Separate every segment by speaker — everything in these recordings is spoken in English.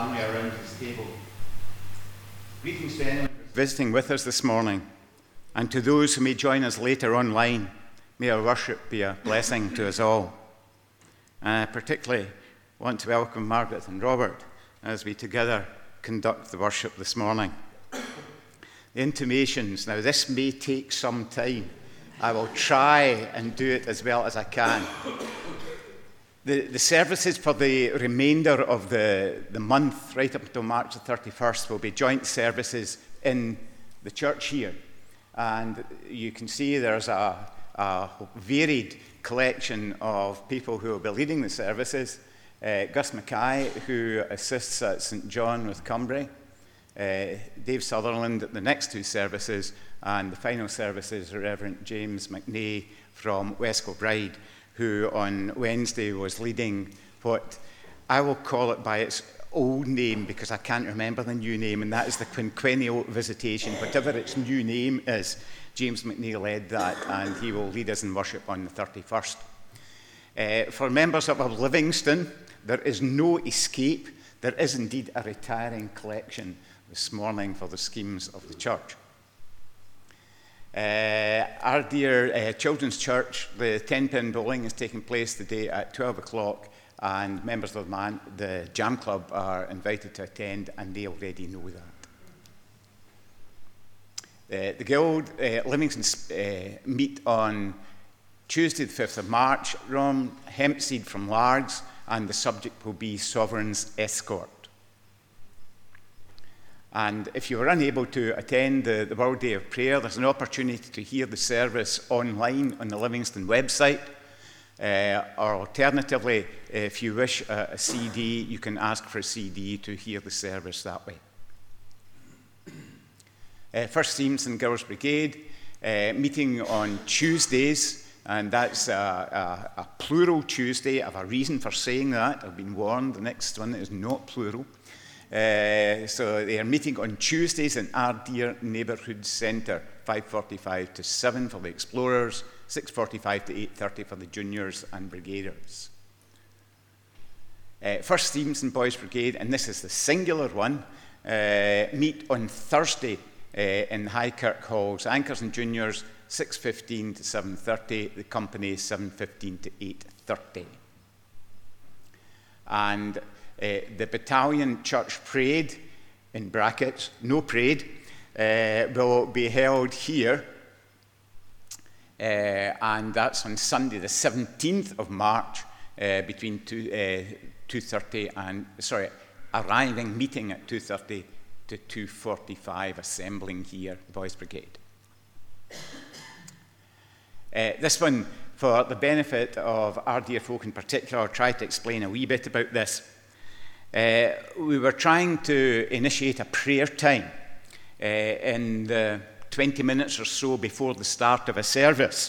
Speaker 1: family around this table. Greetings to anyone visiting with us this morning, and to those who may join us later online. May our worship be a blessing to us all. And I particularly want to welcome Margaret and Robert as we together conduct the worship this morning. The intimations, now this may take some time. I will try and do it as well as I can. The services for the remainder of the month, right up until March the 31st, will be joint services in the church here. And you can see there's a varied collection of people who will be leading the services. Gus Mackay, who assists at St John with Cumbria. Dave Sutherland at the next two services. And the final services, Reverend James McNay from West Kilbride, who on Wednesday was leading what I will call it by its old name because I can't remember the new name, and that is the Quinquennial Visitation. Whatever its new name is, James McNeil led that, and he will lead us in worship on the 31st. For members of Livingston, there is no escape. There is indeed a retiring collection this morning for the schemes of the church. Our dear Children's Church, the 10-pin bowling is taking place today at 12 o'clock, and members of the Jam Club are invited to attend, and they already know that. The Guild Livingston meet on Tuesday the 5th of March, Ron Hempseed from Largs, and the subject will be Sovereign's Escort. And if you were unable to attend the World Day of Prayer, there's an opportunity to hear the service online on the Livingston website. Or alternatively, if you wish a CD, you can ask for a CD to hear the service that way. First Stevenson Girls Brigade, meeting on Tuesdays, and that's a plural Tuesday. I have a reason for saying that. I've been warned the next one is not plural. So they are meeting on Tuesdays in Ardeer Neighbourhood Centre, 5:45 to 7 for the Explorers, 6:45 to 8:30 for the Juniors and Brigaders. First Stevenson Boys Brigade, and this is the singular one, meet on Thursday in Highkirk Halls. Anchors and Juniors, 6:15 to 7:30. The company, 7:15 to 8:30. And the Battalion Church Parade, in brackets, no parade, will be held here, and that's on Sunday the 17th of March between 2:30 and, arriving, meeting at 2:30 to 2:45, assembling here, Boys Brigade. This one, for the benefit of our dear folk in particular, I'll try to explain a wee bit about this. We were trying to initiate a prayer time in the 20 minutes or so before the start of a service.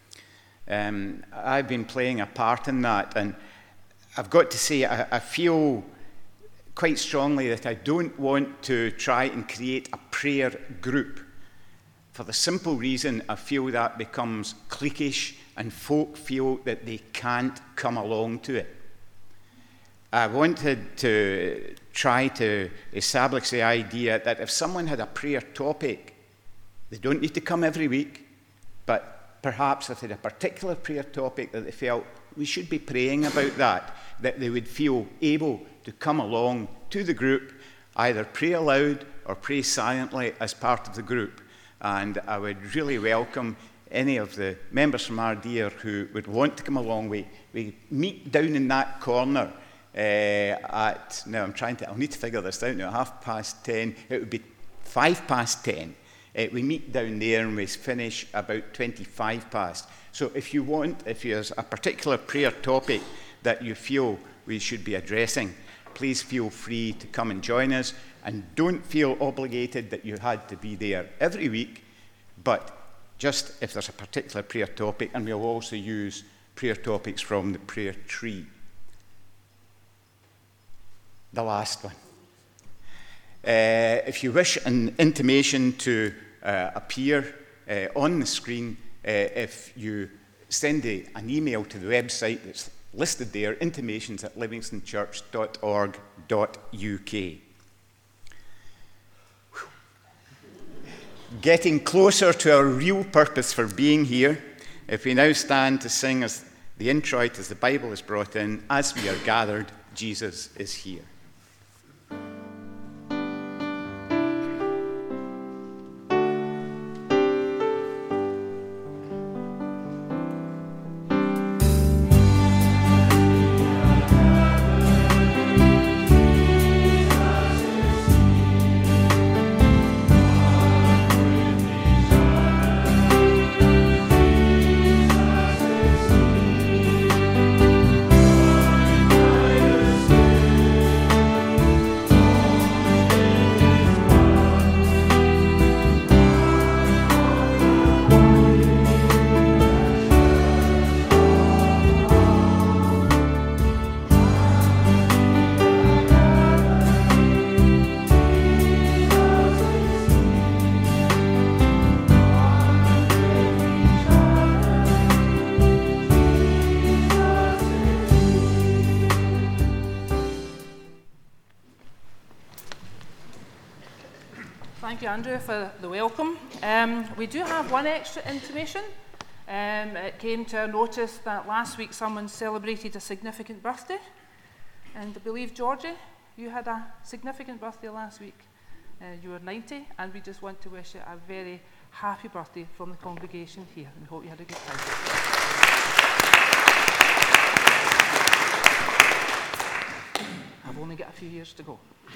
Speaker 1: I've been playing a part in that, and I've got to say I feel quite strongly that I don't want to try and create a prayer group, for the simple reason I feel that becomes cliquish and folk feel that they can't come along to it. I wanted to try to establish the idea that if someone had a prayer topic, they don't need to come every week, but perhaps if they had a particular prayer topic that they felt we should be praying about that they would feel able to come along to the group, either pray aloud or pray silently as part of the group. And I would really welcome any of the members from Ardeer who would want to come along. We meet down in that corner now I'll need to figure this out now, 10:30, it would be 10:05. We meet down there and we finish about 25 past. So if there's a particular prayer topic that you feel we should be addressing, please feel free to come and join us, and don't feel obligated that you had to be there every week, but just if there's a particular prayer topic, and we'll also use prayer topics from the prayer tree. The last one. If you wish an intimation to appear on the screen, if you send an email to the website that's listed there, intimations at livingstonchurch.org.uk. Getting closer to our real purpose for being here, if we now stand to sing as the introit as the Bible is brought in, as we are gathered, Jesus is here.
Speaker 2: Thank you, Andrew, for the welcome. We do have one extra intimation. It came to our notice that last week someone celebrated a significant birthday. And I believe, Georgie, you had a significant birthday last week. You were 90, and we just want to wish you a very happy birthday from the congregation here. We hope you had a good time. I've only got a few years to go.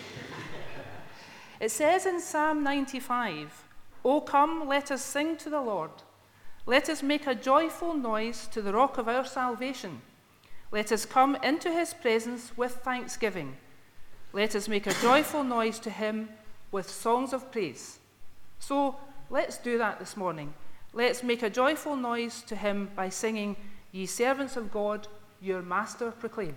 Speaker 2: It says in Psalm 95, "O come, let us sing to the Lord. Let us make a joyful noise to the rock of our salvation. Let us come into his presence with thanksgiving. Let us make a joyful noise to him with songs of praise." So let's do that this morning. Let's make a joyful noise to him by singing, "Ye servants of God, your master proclaim."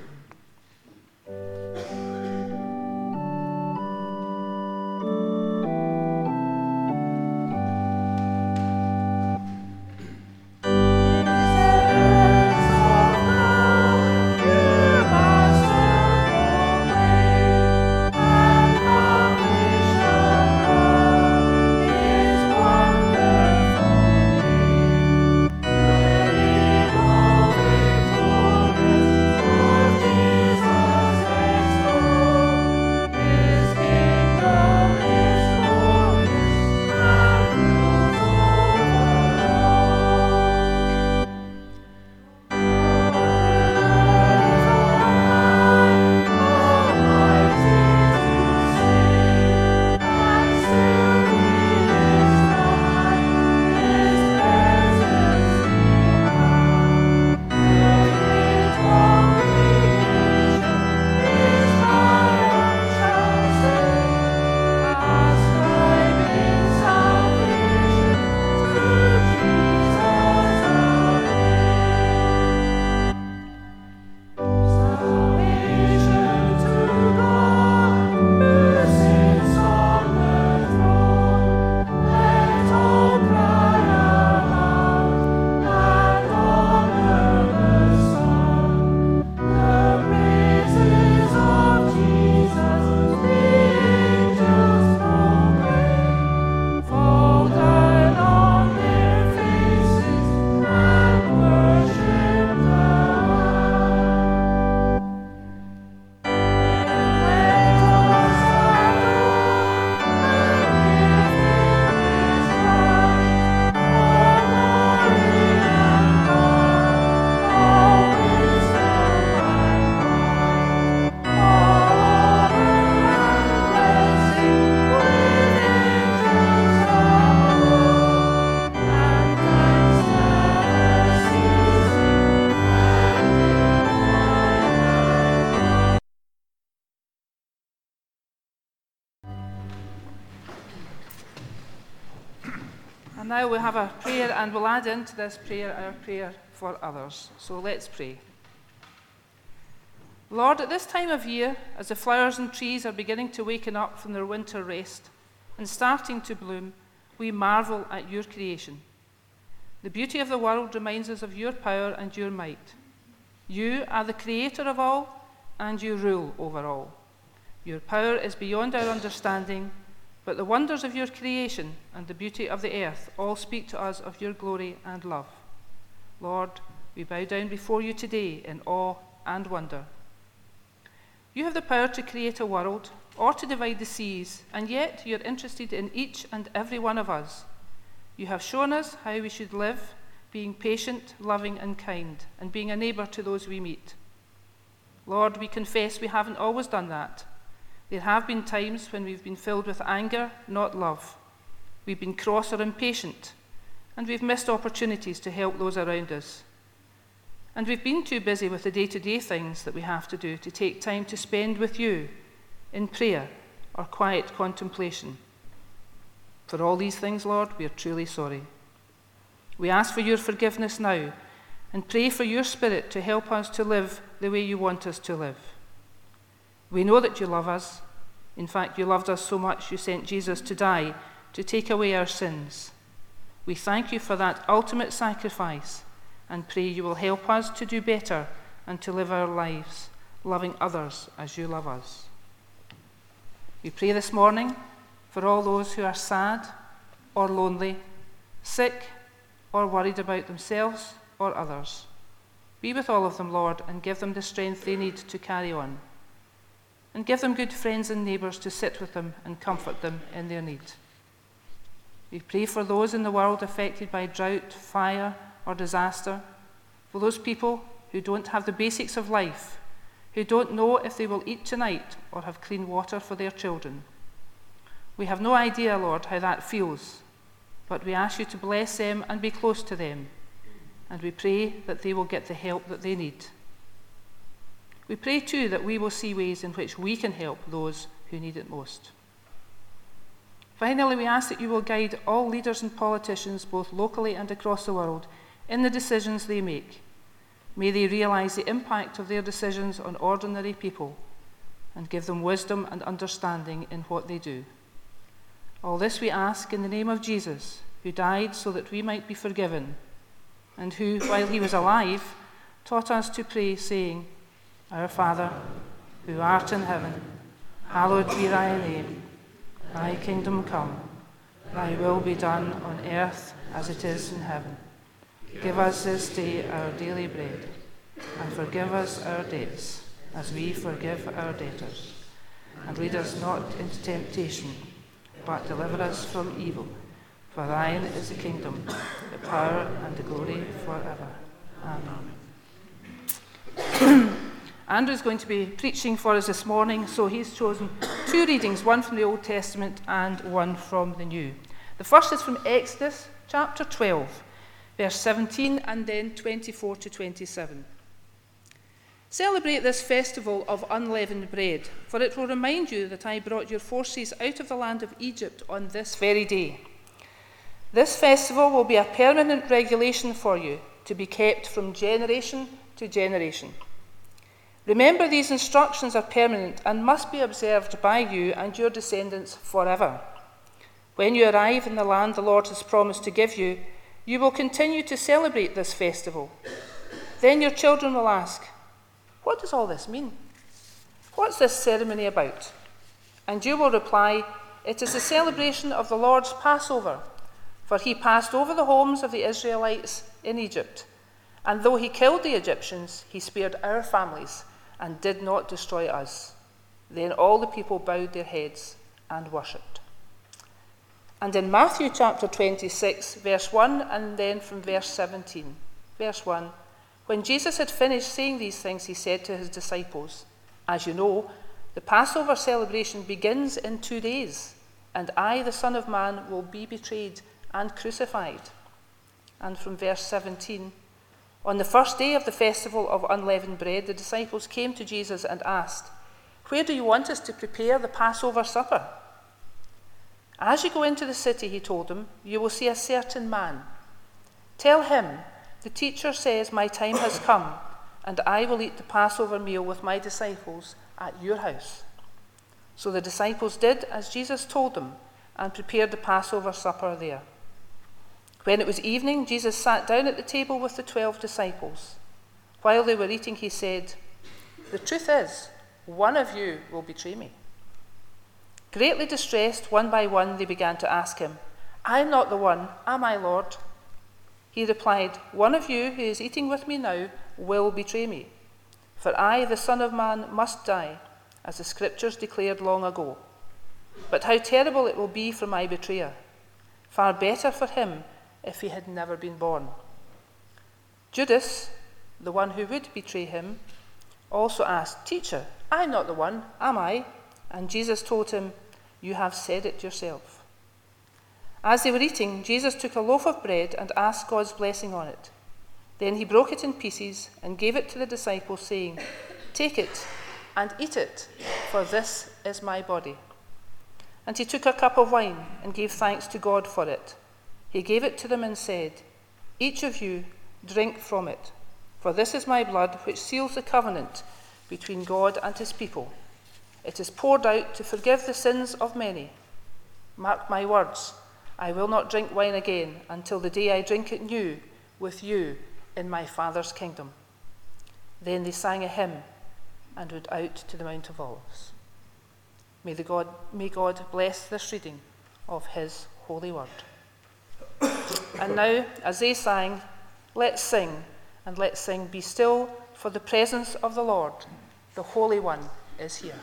Speaker 2: And now we have a prayer, and we'll add into this prayer our prayer for others. So let's pray. Lord, at this time of year, as the flowers and trees are beginning to waken up from their winter rest and starting to bloom, we marvel at your creation. The beauty of the world reminds us of your power and your might. You are the creator of all, and you rule over all. Your power is beyond our understanding, but the wonders of your creation and the beauty of the earth all speak to us of your glory and love. Lord, we bow down before you today in awe and wonder. You have the power to create a world or to divide the seas, and yet you're interested in each and every one of us. You have shown us how we should live, being patient, loving, and kind, and being a neighbour to those we meet. Lord, we confess we haven't always done that. There have been times when we've been filled with anger, not love. We've been cross or impatient, and we've missed opportunities to help those around us. And we've been too busy with the day-to-day things that we have to do to take time to spend with you in prayer or quiet contemplation. For all these things, Lord, we are truly sorry. We ask for your forgiveness now and pray for your Spirit to help us to live the way you want us to live. We know that you love us. In fact, you loved us so much you sent Jesus to die to take away our sins. We thank you for that ultimate sacrifice and pray you will help us to do better and to live our lives, loving others as you love us. We pray this morning for all those who are sad or lonely, sick or worried about themselves or others. Be with all of them, Lord, and give them the strength they need to carry on. And give them good friends and neighbours to sit with them and comfort them in their need. We pray for those in the world affected by drought, fire, or disaster, for those people who don't have the basics of life, who don't know if they will eat tonight or have clean water for their children. We have no idea, Lord, how that feels, but we ask you to bless them and be close to them, and we pray that they will get the help that they need. We pray too that we will see ways in which we can help those who need it most. Finally, we ask that you will guide all leaders and politicians, both locally and across the world, in the decisions they make. May they realize the impact of their decisions on ordinary people and give them wisdom and understanding in what they do. All this we ask in the name of Jesus, who died so that we might be forgiven, and who, while he was alive, taught us to pray, saying, Our Father, who art in heaven, hallowed be thy name. Thy kingdom come, thy will be done on earth as it is in heaven. Give us this day our daily bread, and forgive us our debts, as we forgive our debtors. And lead us not into temptation, but deliver us from evil. For thine is the kingdom, the power, and the glory forever. Amen. Andrew's going to be preaching for us this morning, so he's chosen two readings, one from the Old Testament and one from the New. The first is from Exodus chapter 12, verse 17 and then 24 to 27. Celebrate this festival of unleavened bread, for it will remind you that I brought your forces out of the land of Egypt on this very day. This festival will be a permanent regulation for you, to be kept from generation to generation. Remember, these instructions are permanent and must be observed by you and your descendants forever. When you arrive in the land the Lord has promised to give you, you will continue to celebrate this festival. Then your children will ask, what does all this mean? What's this ceremony about? And you will reply, it is the celebration of the Lord's Passover, for he passed over the homes of the Israelites in Egypt. And though he killed the Egyptians, he spared our families and did not destroy us. Then all the people bowed their heads and worshipped. And in Matthew chapter 26, verse 1, and then from verse 17. Verse 1, when Jesus had finished saying these things, he said to his disciples, as you know, the Passover celebration begins in 2 days, and I, the Son of Man, will be betrayed and crucified. And from verse 17, on the first day of the festival of unleavened bread, the disciples came to Jesus and asked, where do you want us to prepare the Passover supper? As you go into the city, he told them, you will see a certain man. Tell him, the teacher says, my time has come, and I will eat the Passover meal with my disciples at your house. So the disciples did as Jesus told them and prepared the Passover supper there. When it was evening, Jesus sat down at the table with the 12 disciples. While they were eating, he said, "The truth is, one of you will betray me." Greatly distressed, one by one, they began to ask him, "I'm not the one, am I, Lord?" He replied, "One of you who is eating with me now will betray me. For I, the Son of Man, must die, as the Scriptures declared long ago. But how terrible it will be for my betrayer. Far better for him if he had never been born." Judas, the one who would betray him, also asked, "Teacher, I'm not the one, am I?" And Jesus told him, "You have said it yourself." As they were eating, Jesus took a loaf of bread and asked God's blessing on it. Then he broke it in pieces and gave it to the disciples, saying, "Take it and eat it, for this is my body." And he took a cup of wine and gave thanks to God for it. He gave it to them and said, "Each of you drink from it, for this is my blood, which seals the covenant between God and his people. It is poured out to forgive the sins of many. Mark my words, I will not drink wine again until the day I drink it new with you in my Father's kingdom." Then they sang a hymn and went out to the Mount of Olives. May God bless this reading of his holy word. And now, as they sang, let's sing, and let's sing, "Be still, for the presence of the Lord, the Holy One, is here."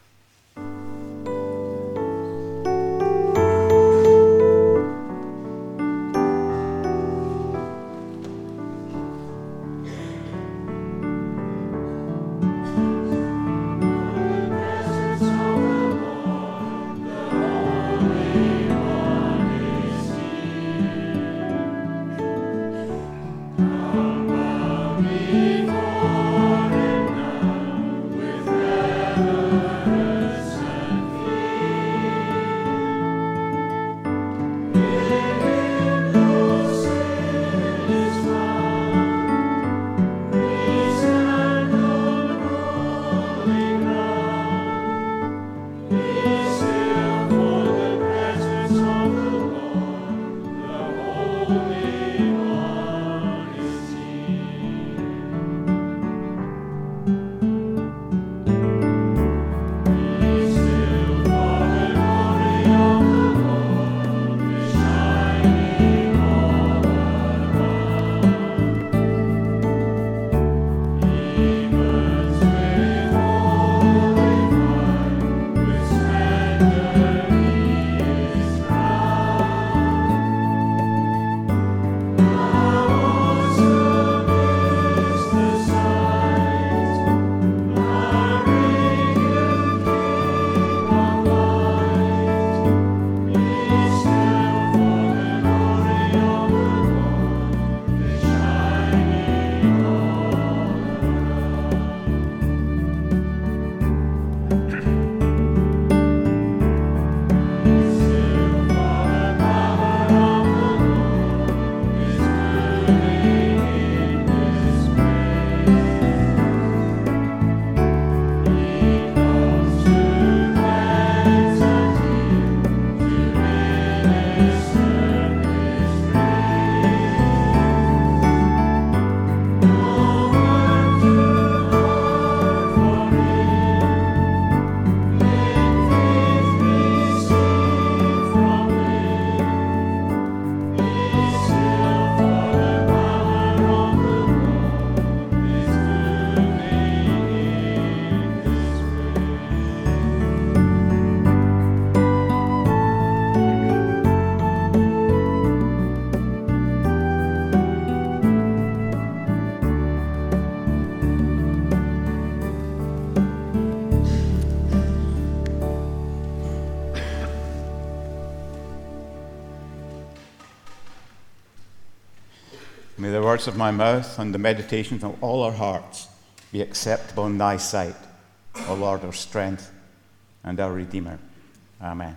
Speaker 1: May the words of my mouth and the meditations of all our hearts be acceptable in thy sight, O Lord, our strength and our Redeemer. Amen.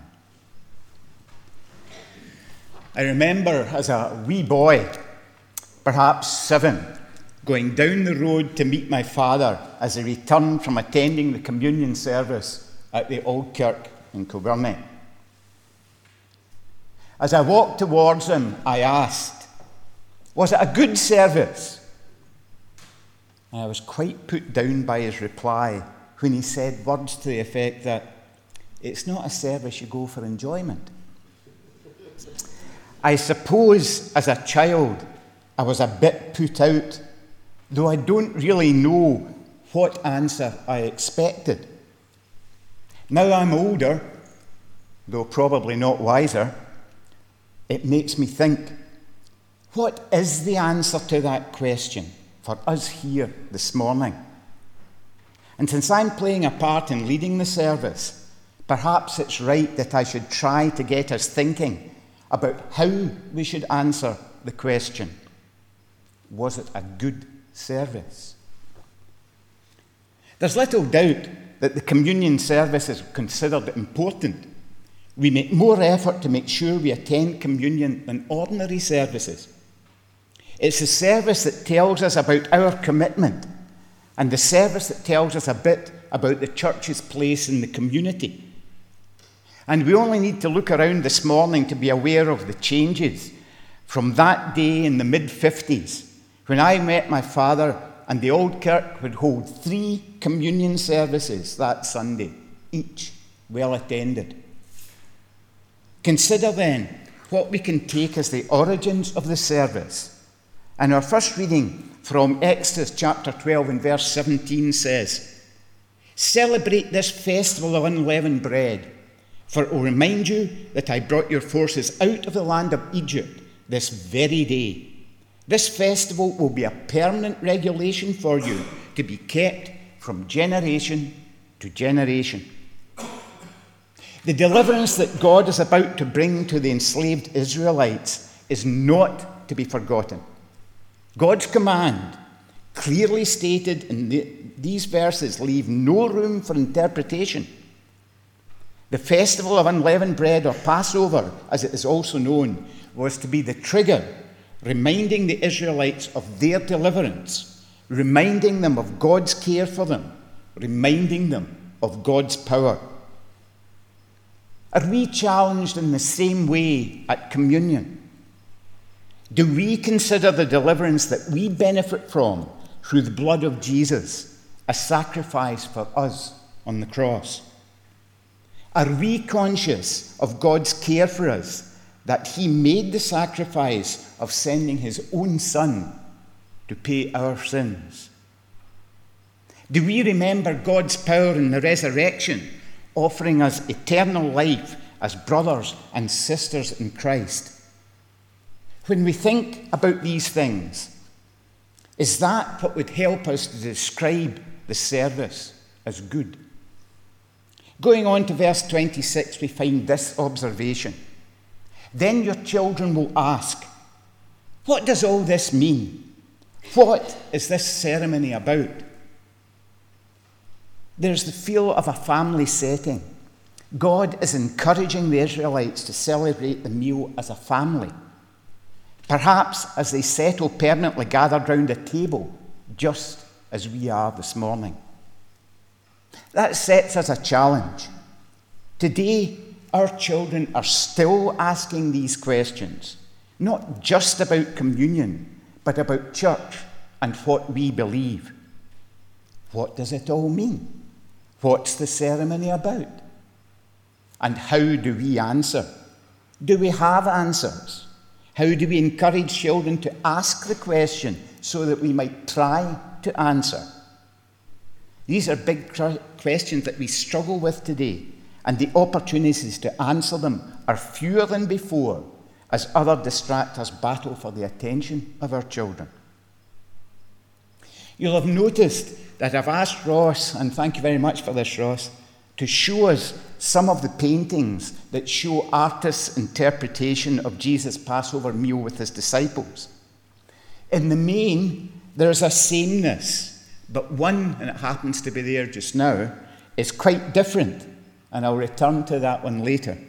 Speaker 1: I remember as a wee boy, perhaps 7, going down the road to meet my father as he returned from attending the communion service at the Old Kirk in Kilbirnie. As I walked towards him, I asked, "Was it a good service?" And I was quite put down by his reply when he said words to the effect that it's not a service you go for enjoyment. I suppose as a child I was a bit put out, though I don't really know what answer I expected. Now I'm older, though probably not wiser, it makes me think, what is the answer to that question for us here this morning? And since I'm playing a part in leading the service, perhaps it's right that I should try to get us thinking about how we should answer the question, was it a good service? There's little doubt that the communion service is considered important. We make more effort to make sure we attend communion than ordinary services. It's a service that tells us about our commitment and the service that tells us a bit about the church's place in the community. And we only need to look around this morning to be aware of the changes from that day in the mid-50s when I met my father, and the old kirk would hold 3 communion services that Sunday, each well attended. Consider then what we can take as the origins of the service. And our first reading from Exodus chapter 12 and verse 17 says, "Celebrate this festival of unleavened bread, for it will remind you that I brought your forces out of the land of Egypt this very day. This festival will be a permanent regulation for you to be kept from generation to generation." The deliverance that God is about to bring to the enslaved Israelites is not to be forgotten. God's command, clearly stated in these verses, leave no room for interpretation. The festival of unleavened bread, or Passover, as it is also known, was to be the trigger, reminding the Israelites of their deliverance, reminding them of God's care for them, reminding them of God's power. Are we challenged in the same way at communion? Do we consider the deliverance that we benefit from through the blood of Jesus a sacrifice for us on the cross? Are we conscious of God's care for us, that he made the sacrifice of sending his own Son to pay our sins? Do we remember God's power in the resurrection, offering us eternal life as brothers and sisters in Christ? When we think about these things, is that what would help us to describe the service as good? Going on to verse 26, we find this observation. "Then your children will ask, 'What does all this mean? What is this ceremony about?'" There's the feel of a family setting. God is encouraging the Israelites to celebrate the meal as a family, perhaps as they settle permanently gathered round a table, just as we are this morning. That sets us a challenge. Today, our children are still asking these questions, not just about communion, but about church and what we believe. What does it all mean? What's the ceremony about? And how do we answer? Do we have answers? How do we encourage children to ask the question so that we might try to answer? These are big questions that we struggle with today, and the opportunities to answer them are fewer than before as other distractors battle for the attention of our children. You'll have noticed that I've asked Ross, and thank you very much for this, Ross, to show us some of the paintings that show artists' interpretation of Jesus' Passover meal with his disciples. In the main, there's a sameness, but one, and it happens to be there just now, is quite different, and I'll return to that one later.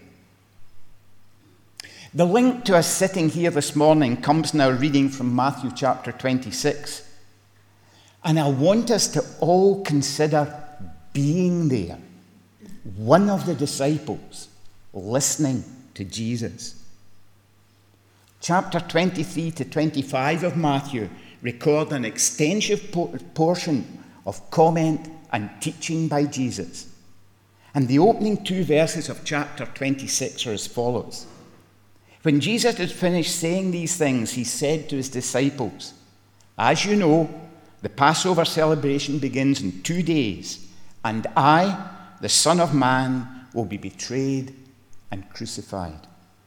Speaker 1: The link to us sitting here this morning comes now reading from Matthew chapter 26. And I want us to all consider being there, one of the disciples, listening to Jesus. Chapter 23 to 25 of Matthew record an extensive portion of comment and teaching by Jesus. And the opening 2 verses of chapter 26 are as follows. When Jesus had finished saying these things, he said to his disciples, "As you know, the Passover celebration begins in 2 days, and I, the Son of Man, will be betrayed and crucified."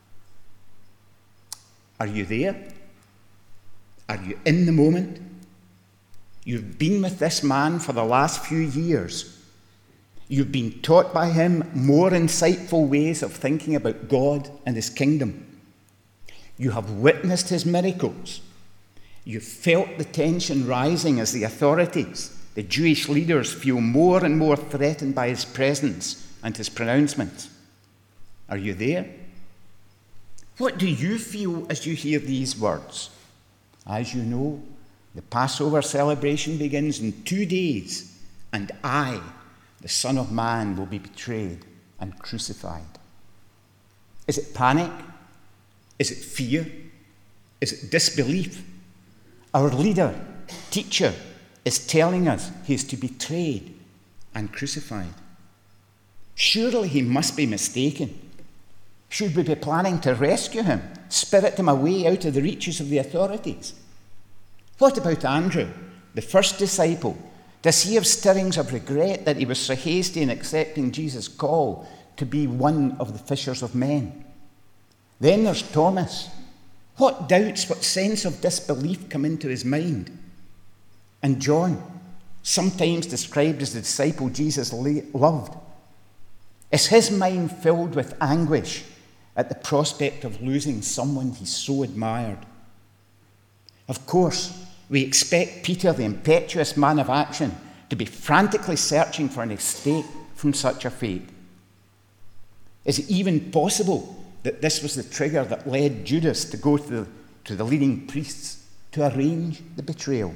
Speaker 1: Are you there? Are you in the moment? You've been with this man for the last few years. You've been taught by him more insightful ways of thinking about God and his kingdom. You have witnessed his miracles. You've felt the tension rising as the authorities, the Jewish leaders, feel more and more threatened by his presence and his pronouncements. Are you there? What do you feel as you hear these words? As you know, the Passover celebration begins in 2 days, and I, the Son of Man, will be betrayed and crucified. Is it panic? Is it fear? Is it disbelief? Our leader, teacher, is telling us he is to be betrayed and crucified. Surely he must be mistaken. Should we be planning to rescue him, spirit him away out of the reaches of the authorities? What about Andrew, the first disciple? Does he have stirrings of regret that he was so hasty in accepting Jesus' call to be one of the fishers of men? Then there's Thomas. What doubts, what sense of disbelief come into his mind? And John, sometimes described as the disciple Jesus loved. Is his mind filled with anguish at the prospect of losing someone he so admired? Of course, we expect Peter, the impetuous man of action, to be frantically searching for an escape from such a fate. Is it even possible that this was the trigger that led Judas to go to the leading priests to arrange the betrayal?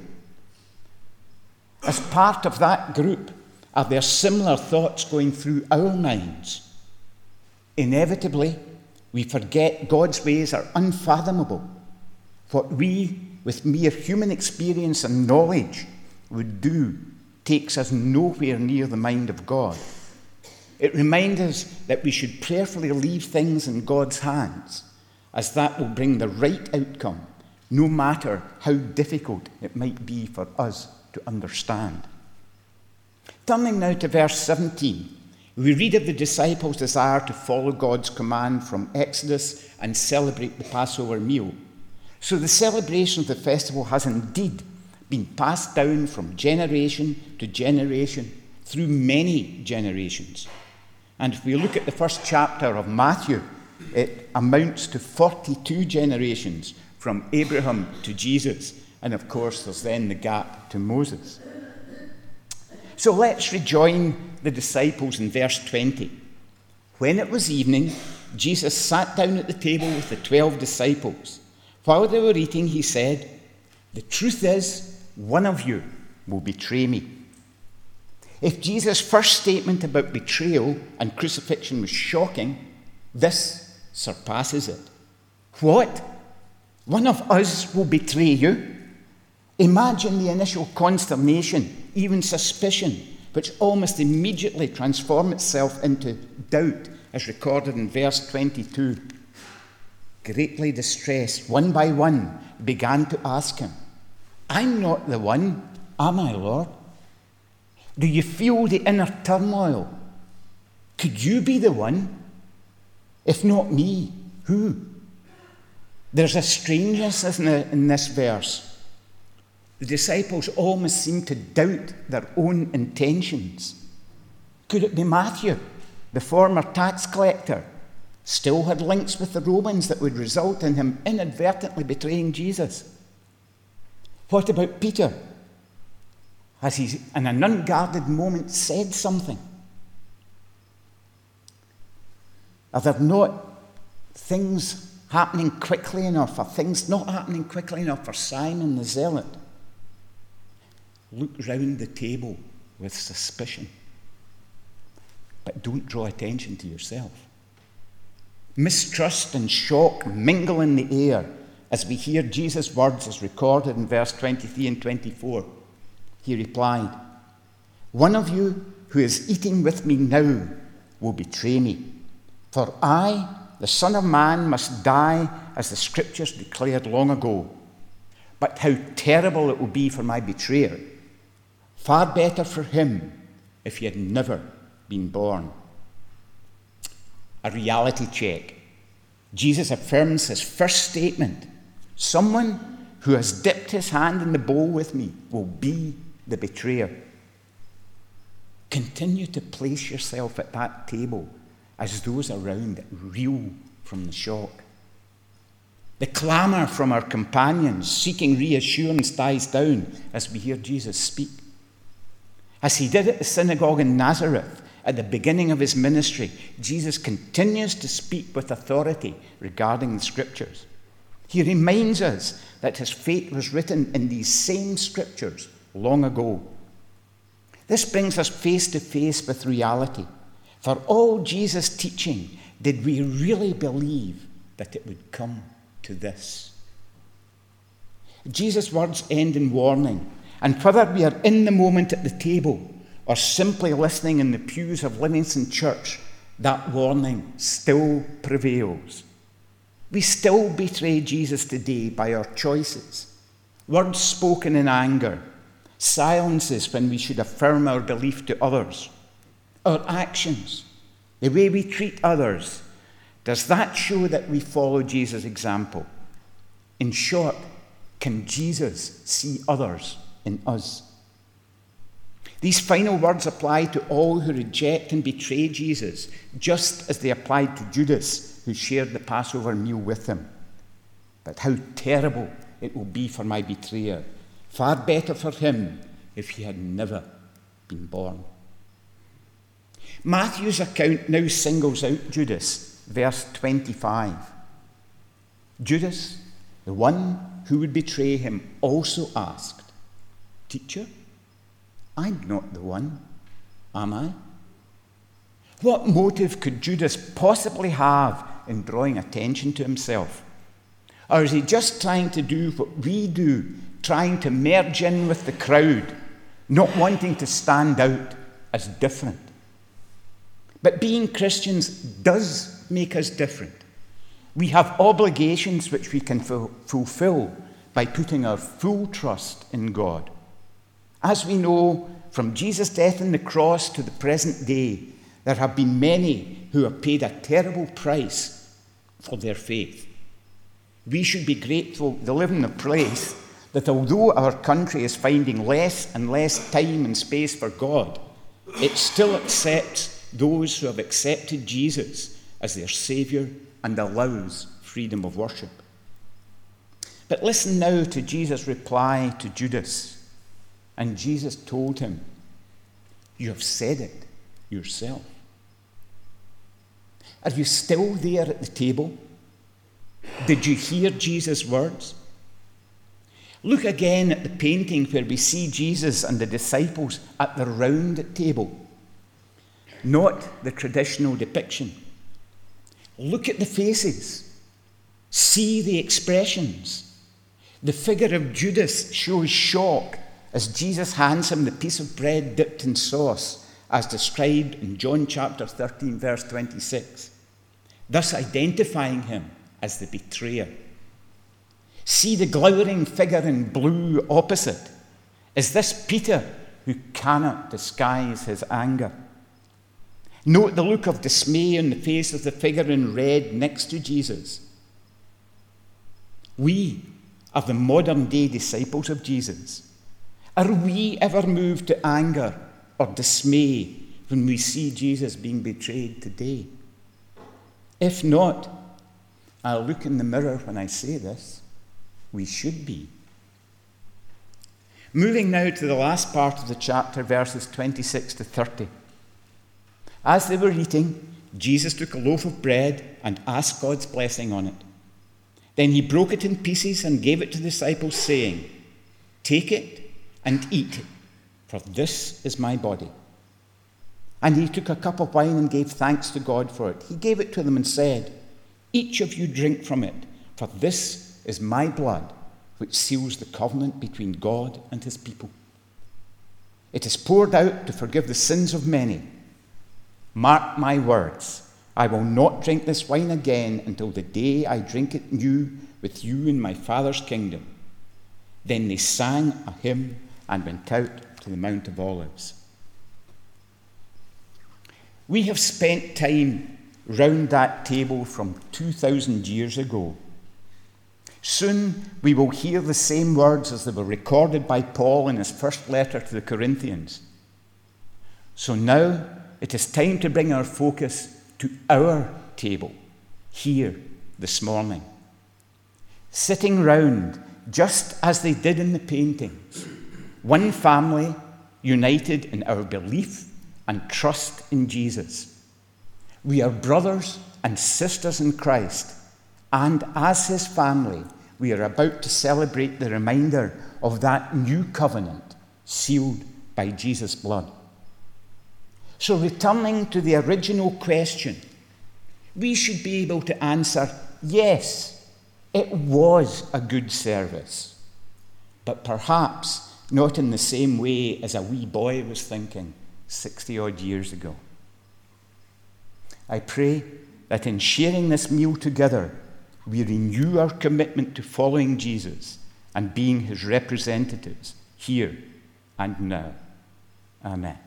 Speaker 1: As part of that group, are there similar thoughts going through our minds? Inevitably, we forget God's ways are unfathomable. What we, with mere human experience and knowledge, would do takes us nowhere near the mind of God. It reminds us that we should prayerfully leave things in God's hands, as that will bring the right outcome, no matter how difficult it might be for us to understand. Turning now to verse 17, we read of the disciples' desire to follow God's command from Exodus and celebrate the Passover meal. So the celebration of the festival has indeed been passed down from generation to generation through many generations. And if we look at the first chapter of Matthew, it amounts to 42 generations from Abraham to Jesus. And of course, there's then the gap to Moses. So let's rejoin the disciples in verse 20. When it was evening, Jesus sat down at the table with the 12 disciples. While they were eating, he said, "The truth is, one of you will betray me." If Jesus' first statement about betrayal and crucifixion was shocking, this surpasses it. What? One of us will betray you? Imagine the initial consternation, even suspicion, which almost immediately transforms itself into doubt, as recorded in verse 22. Greatly distressed, one by one, began to ask him, "I'm not the one, am I, Lord?" Do you feel the inner turmoil? Could you be the one? If not me, who? There's a strangeness in this verse. The disciples almost seem to doubt their own intentions. Could it be Matthew, the former tax collector, still had links with the Romans that would result in him inadvertently betraying Jesus? What about Peter? Has he, in an unguarded moment, said something? Are there not things happening quickly enough? Are things not happening quickly enough for Simon the Zealot? Look round the table with suspicion, but don't draw attention to yourself. Mistrust and shock mingle in the air as we hear Jesus' words as recorded in verse 23 and 24. He replied, "One of you who is eating with me now will betray me. For I, the Son of Man, must die as the Scriptures declared long ago. But how terrible it will be for my betrayer. Far better for him if he had never been born." A reality check. Jesus affirms his first statement. Someone who has dipped his hand in the bowl with me will be the betrayer. Continue to place yourself at that table as those around reel from the shock. The clamour from our companions seeking reassurance dies down as we hear Jesus speak. As he did at the synagogue in Nazareth at the beginning of his ministry, Jesus continues to speak with authority regarding the Scriptures. He reminds us that his fate was written in these same Scriptures long ago. This brings us face to face with reality. For all Jesus' teaching, did we really believe that it would come to this? Jesus' words end in warning, and whether we are in the moment at the table or simply listening in the pews of Livingston Church, that warning still prevails. We still betray Jesus today by our choices, words spoken in anger, silences when we should affirm our belief to others, our actions, the way we treat others. Does that show that we follow Jesus' example? In short, can Jesus see others in us? These final words apply to all who reject and betray Jesus, just as they applied to Judas, who shared the Passover meal with him. But how terrible it will be for my betrayer. Far better for him if he had never been born. Matthew's account now singles out Judas, verse 25. Judas, the one who would betray him, also asked, "Teacher, I'm not the one, am I?" What motive could Judas possibly have in drawing attention to himself? Or is he just trying to do what we do, trying to merge in with the crowd, not wanting to stand out as different? But being Christians does make us different. We have obligations which we can fulfill by putting our full trust in God. As we know, from Jesus' death on the cross to the present day, there have been many who have paid a terrible price for their faith. We should be grateful to live in a place that although our country is finding less and less time and space for God, it still accepts those who have accepted Jesus as their Saviour and allows freedom of worship. But listen now to Jesus' reply to Judas. And Jesus told him, "You have said it yourself." Are you still there at the table? Did you hear Jesus' words? Look again at the painting where we see Jesus and the disciples at the round table, not the traditional depiction. Look at the faces. See the expressions. The figure of Judas shows shock as Jesus hands him the piece of bread dipped in sauce, as described in John chapter 13, verse 26, thus identifying him as the betrayer. See the glowering figure in blue opposite. Is this Peter, who cannot disguise his anger? Note the look of dismay on the face of the figure in red next to Jesus. We are the modern day disciples of Jesus. Are we ever moved to anger or dismay when we see Jesus being betrayed today? If not, I'll look in the mirror when I say this. We should be. Moving now to the last part of the chapter, verses 26 to 30. As they were eating, Jesus took a loaf of bread and asked God's blessing on it. Then he broke it in pieces and gave it to the disciples, saying, "Take it and eat it, for this is my body." And he took a cup of wine and gave thanks to God for it. He gave it to them and said, "Each of you drink from it, for this is my blood, which seals the covenant between God and his people. It is poured out to forgive the sins of many. Mark my words, I will not drink this wine again until the day I drink it new with you in my Father's kingdom. Then they sang a hymn and went out to the Mount of Olives. We have spent time round that table from 2,000 years ago. Soon we will hear the same words as they were recorded by Paul in his first letter to the Corinthians. So now it is time to bring our focus to our table here this morning. Sitting round just as they did in the paintings, one family united in our belief and trust in Jesus. We are brothers and sisters in Christ, and as his family, we are about to celebrate the reminder of that new covenant sealed by Jesus' blood. So returning to the original question, we should be able to answer, yes, it was a good service, but perhaps not in the same way as a wee boy was thinking 60-odd years ago. I pray that in sharing this meal together, we renew our commitment to following Jesus and being his representatives here and now. Amen.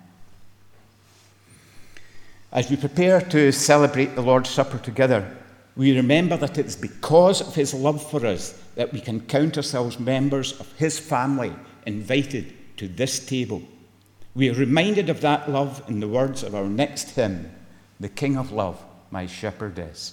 Speaker 1: As we prepare to celebrate the Lord's Supper together, we remember that it's because of his love for us that we can count ourselves members of his family invited to this table. We are reminded of that love in the words of our next hymn, "The King of Love, my Shepherd is."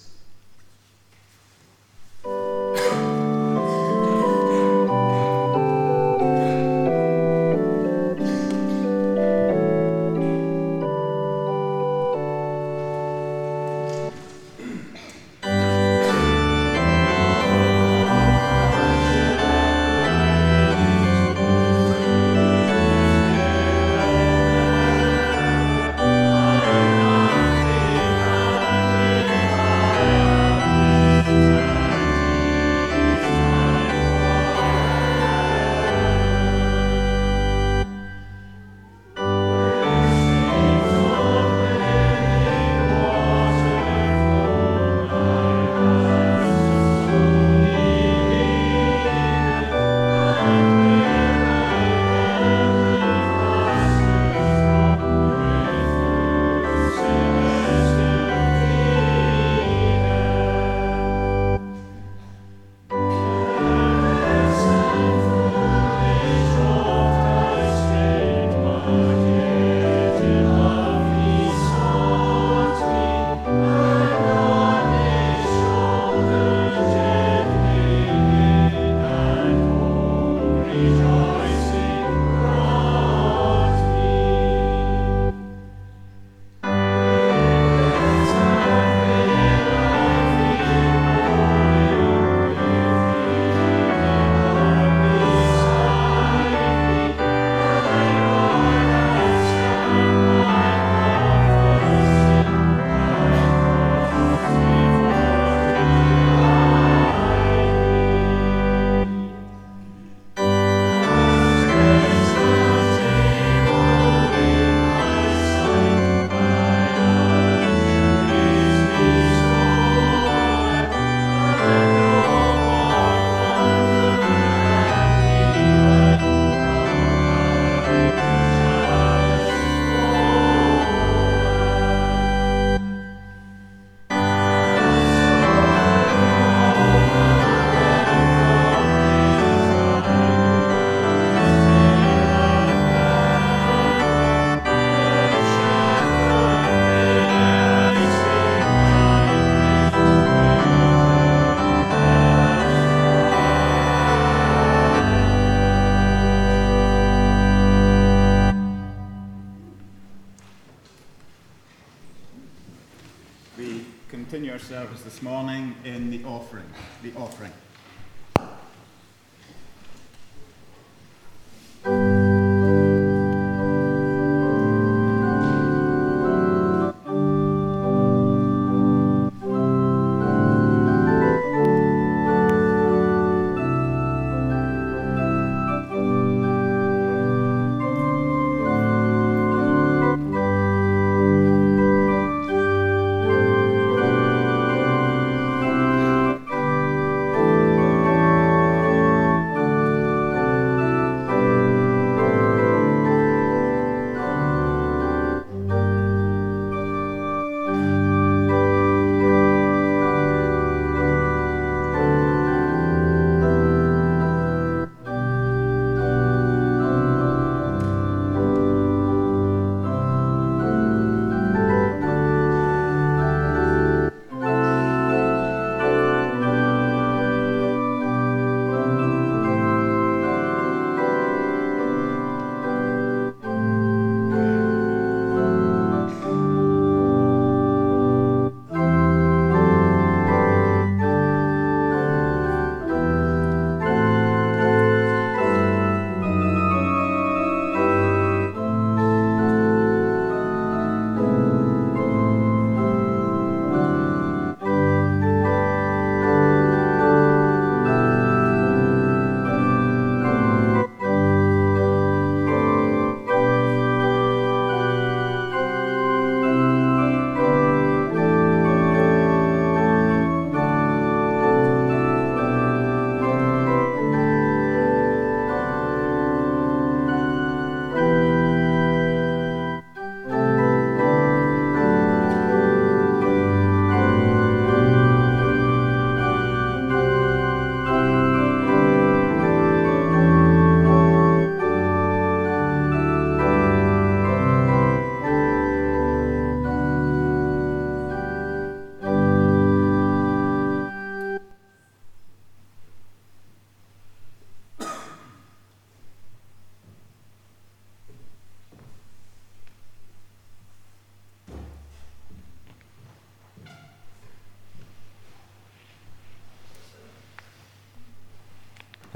Speaker 1: Continue our service this morning in the offering.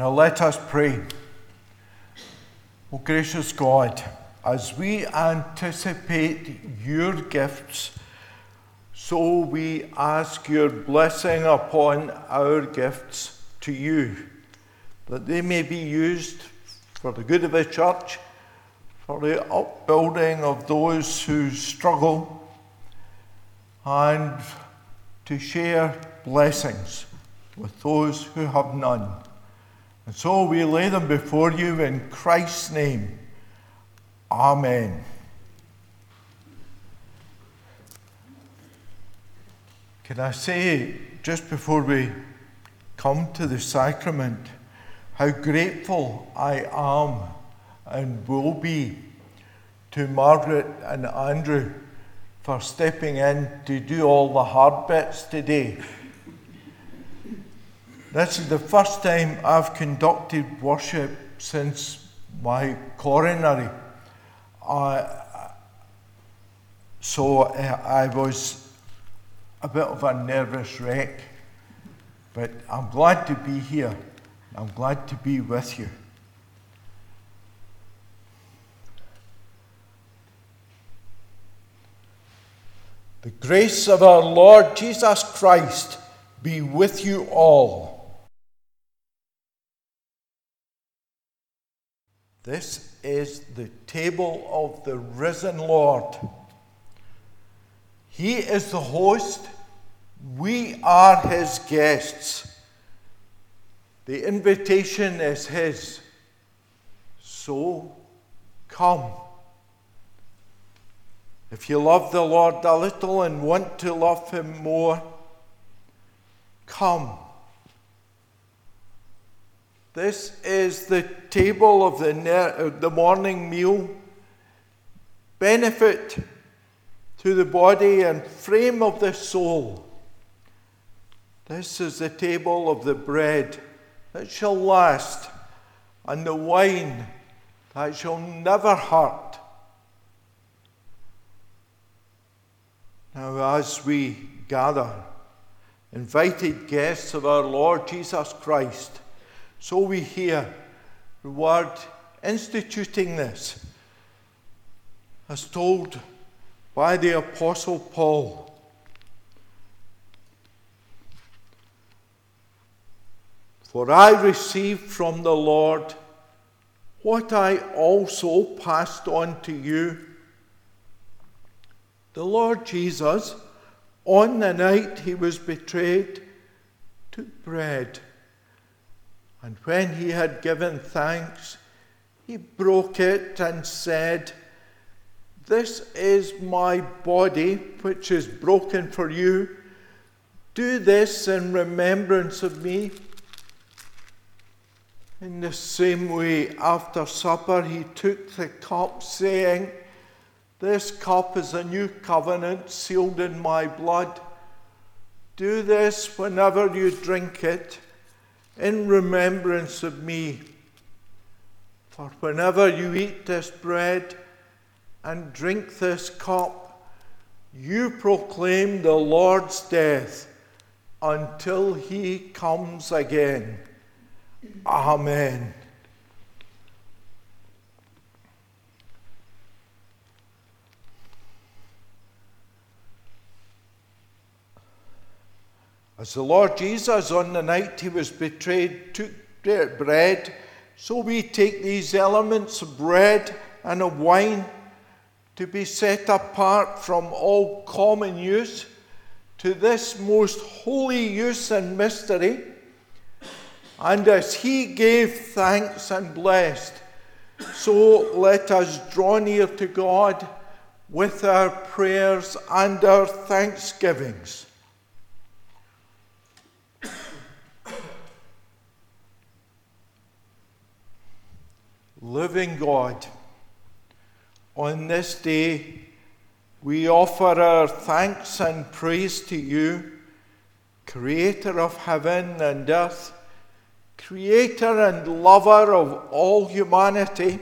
Speaker 3: Now let us pray. O gracious God, as we anticipate your gifts, so we ask your blessing upon our gifts to you, that they may be used for the good of the church, for the upbuilding of those who struggle, and to share blessings with those who have none. And so we lay them before you in Christ's name. Amen. Can I say, just before we come to the sacrament, how grateful I am and will be to Margaret and Andrew for stepping in to do all the hard bits today. This is the first time I've conducted worship since my coronary. So I was a bit of a nervous wreck, but I'm glad to be here. I'm glad to be with you. The grace of our Lord Jesus Christ be with you all. This is the table of the risen Lord. He is the host. We are his guests. The invitation is his. So, come. If you love the Lord a little and want to love him more, come. This is the table of the morning meal, benefit to the body and frame of the soul. This is the table of the bread that shall last, and the wine that shall never hurt. Now, as we gather, invited guests of our Lord Jesus Christ, so we hear the word instituting this, as told by the Apostle Paul. For I received from the Lord what I also passed on to you. The Lord Jesus, on the night he was betrayed, took bread. And when he had given thanks, he broke it and said, "This is my body, which is broken for you. Do this in remembrance of me." In the same way, after supper, he took the cup, saying, "This cup is a new covenant sealed in my blood. Do this whenever you drink it, in remembrance of me. For whenever you eat this bread and drink this cup, you proclaim the Lord's death until he comes again." Amen. As the Lord Jesus, on the night he was betrayed, took bread, so we take these elements of bread and of wine to be set apart from all common use to this most holy use and mystery. And as he gave thanks and blessed, so let us draw near to God with our prayers and our thanksgivings. Living God, on this day we offer our thanks and praise to you, Creator of heaven and earth, Creator and lover of all humanity.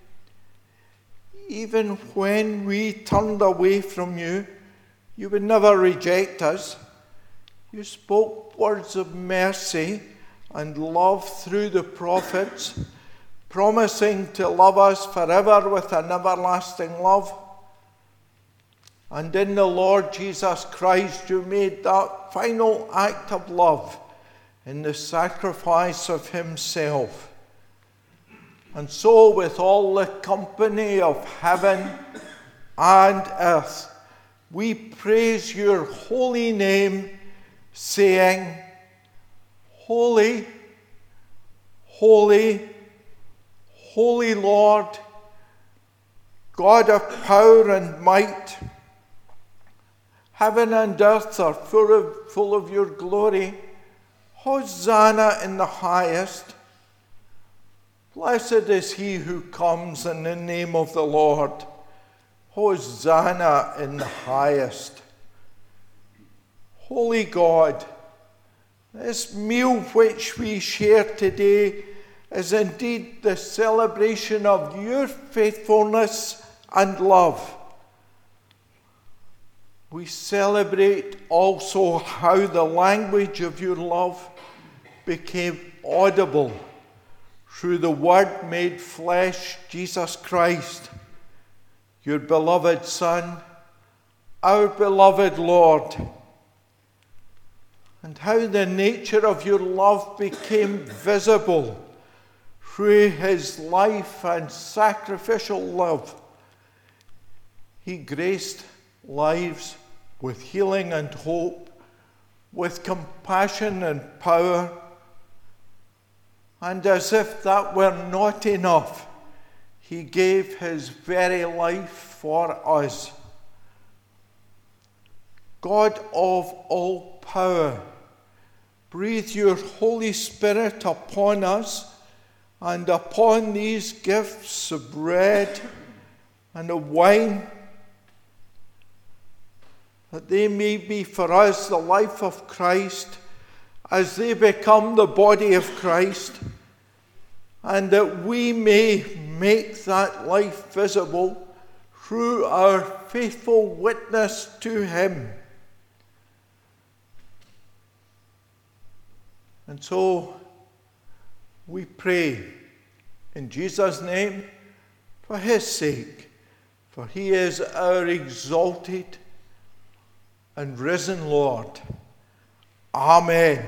Speaker 3: Even when we turned away from you, you would never reject us. You spoke words of mercy and love through the prophets, promising to love us forever with an everlasting love. And in the Lord Jesus Christ, you made that final act of love in the sacrifice of himself. And so, with all the company of heaven and earth, we praise your holy name, saying, Holy, holy, holy Lord, God of power and might. Heaven and earth are full of your glory. Hosanna in the highest. Blessed is he who comes in the name of the Lord. Hosanna in the highest. Holy God, this meal which we share today is indeed the celebration of your faithfulness and love. We celebrate also how the language of your love became audible through the Word made flesh, Jesus Christ, your beloved Son, our beloved Lord, and how the nature of your love became visible through his life and sacrificial love. He graced lives with healing and hope, with compassion and power. And as if that were not enough, he gave his very life for us. God of all power, breathe your Holy Spirit upon us and upon these gifts of bread and of wine, that they may be for us the life of Christ as they become the body of Christ, and that we may make that life visible through our faithful witness to him. And so we pray in Jesus' name for his sake, for he is our exalted and risen Lord. Amen.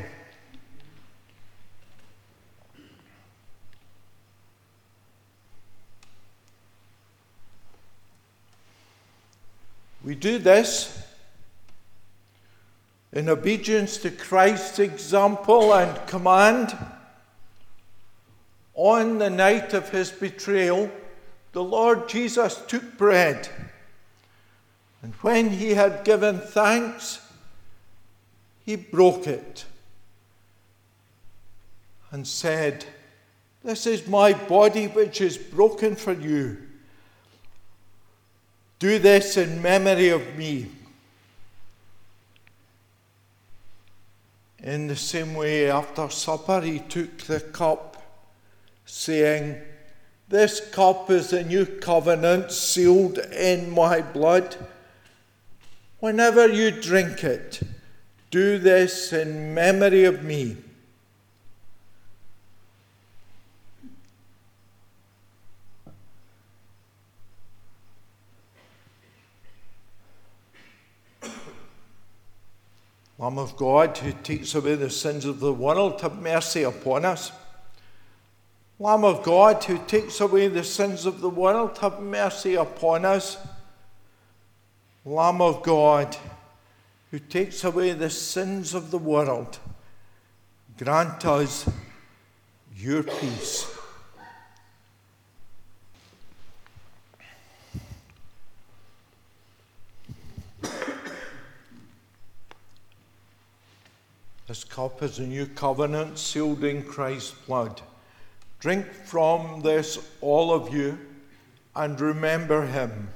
Speaker 3: We do this in obedience to Christ's example and command. On the night of his betrayal, the Lord Jesus took bread, and when he had given thanks, he broke it and said, "This is my body which is broken for you. Do this in memory of me." In the same way, after supper, he took the cup, saying, "This cup is the new covenant sealed in my blood. Whenever you drink it, do this in memory of me." Lamb of God, who takes away the sins of the world, have mercy upon us. Lamb of God, who takes away the sins of the world, have mercy upon us. Lamb of God, who takes away the sins of the world, grant us your peace. This cup is a new covenant sealed in Christ's blood. Drink from this, all of you, and remember him.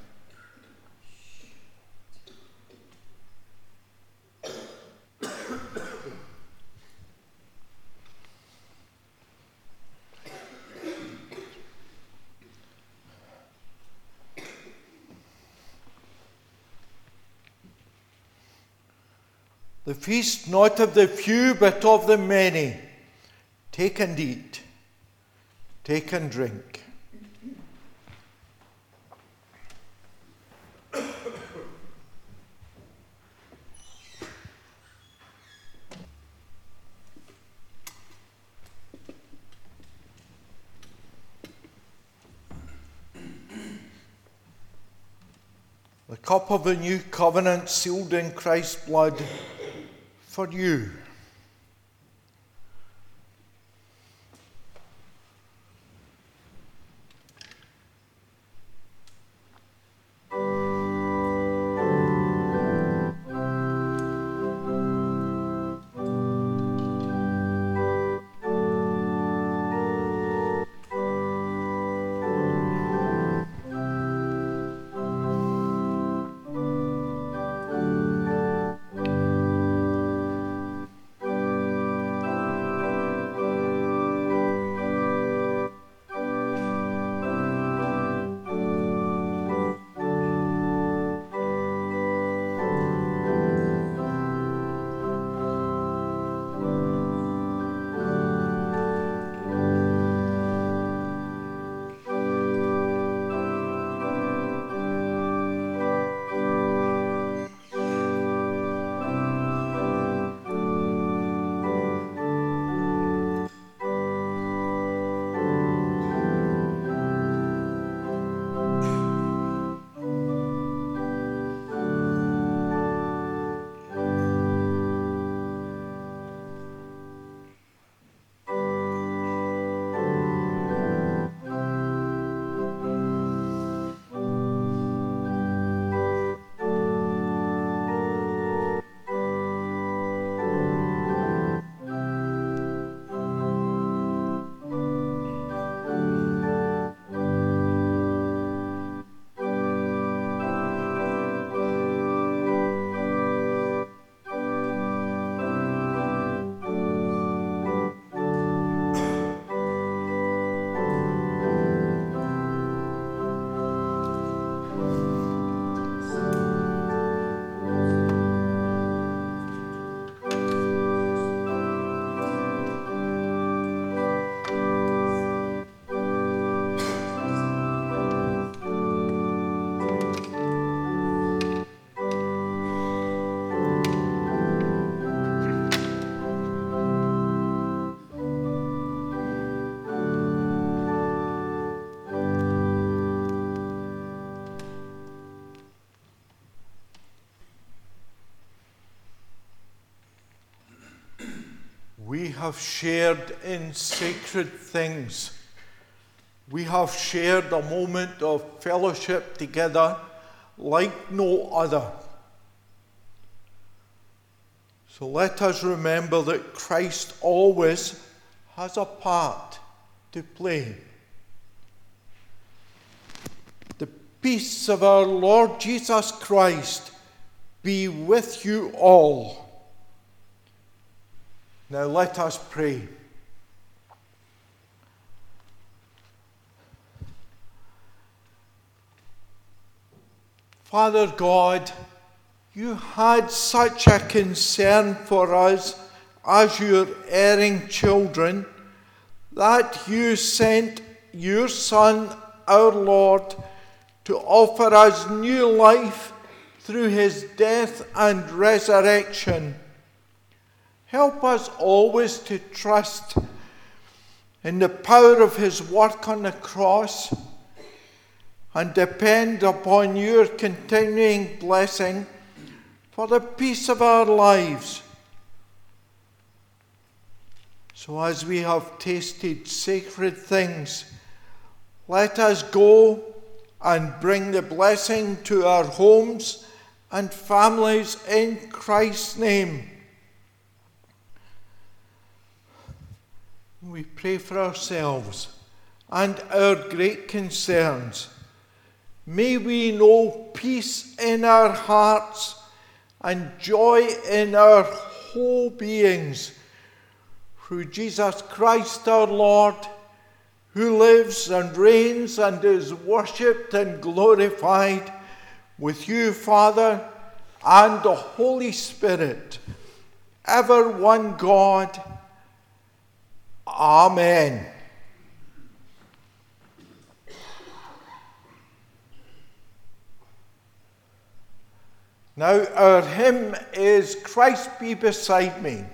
Speaker 3: The feast not of the few, but of the many. Take and eat. Take and drink. The cup of the new covenant sealed in Christ's blood for you. We have shared in sacred things. We have shared a moment of fellowship together like no other. So let us remember that Christ always has a part to play. The peace of our Lord Jesus Christ be with you all. Now let us pray. Father God, you had such a concern for us as your erring children that you sent your Son, our Lord, to offer us new life through his death and resurrection. Help us always to trust in the power of his work on the cross and depend upon your continuing blessing for the peace of our lives. So as we have tasted sacred things, let us go and bring the blessing to our homes and families in Christ's name. We pray for ourselves and our great concerns. May we know peace in our hearts and joy in our whole beings through Jesus Christ our Lord, who lives and reigns and is worshipped and glorified with you, Father, and the Holy Spirit, ever one God. Amen. Now our hymn is Christ Be Beside Me.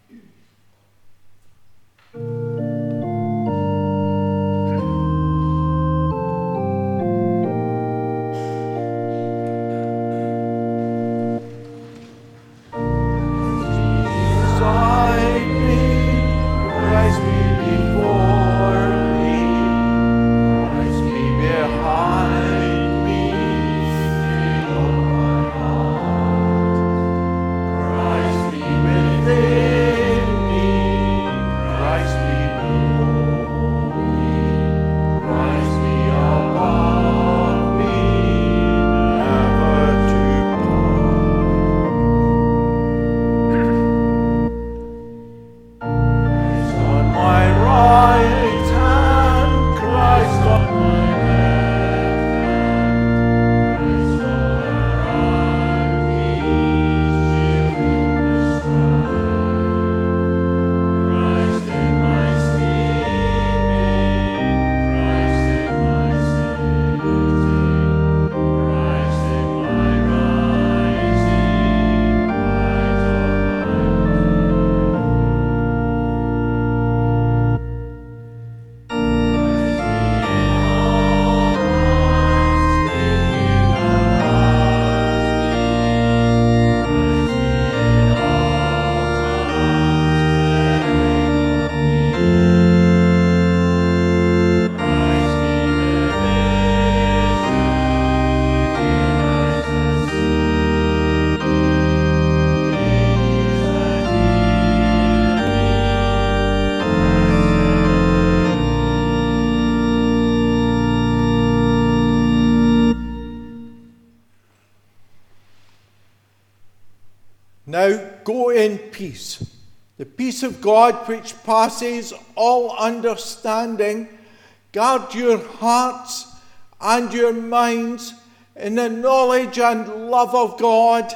Speaker 3: Now go in peace. The peace of God, which passes all understanding, guard your hearts and your minds in the knowledge and love of God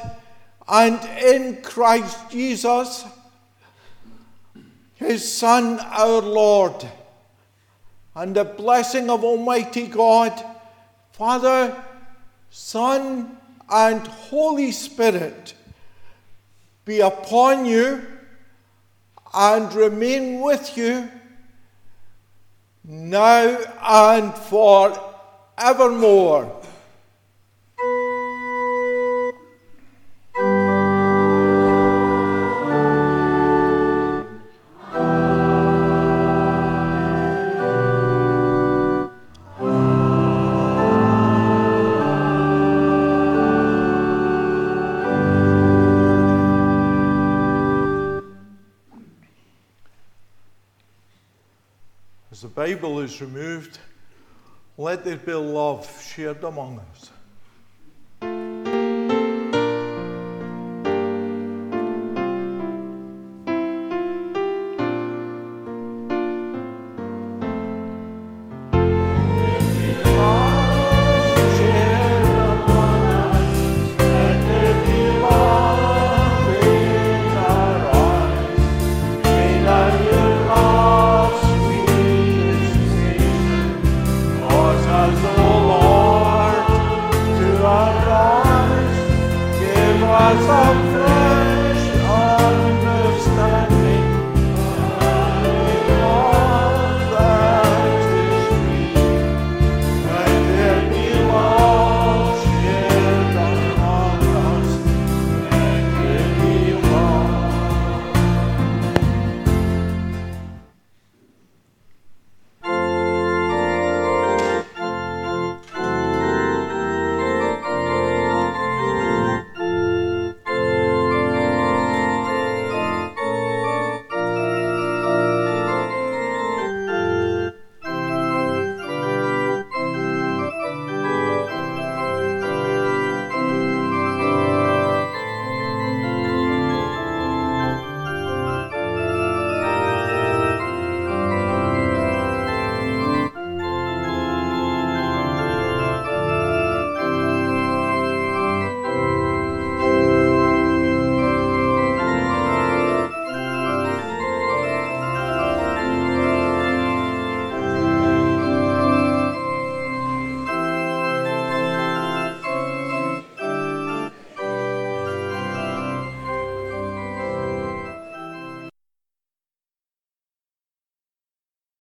Speaker 3: and in Christ Jesus, his Son, our Lord. And the blessing of Almighty God, Father, Son, and Holy Spirit be upon you and remain with you now and forevermore. As the Bible is removed, let there be love shared among us. Give us a friend.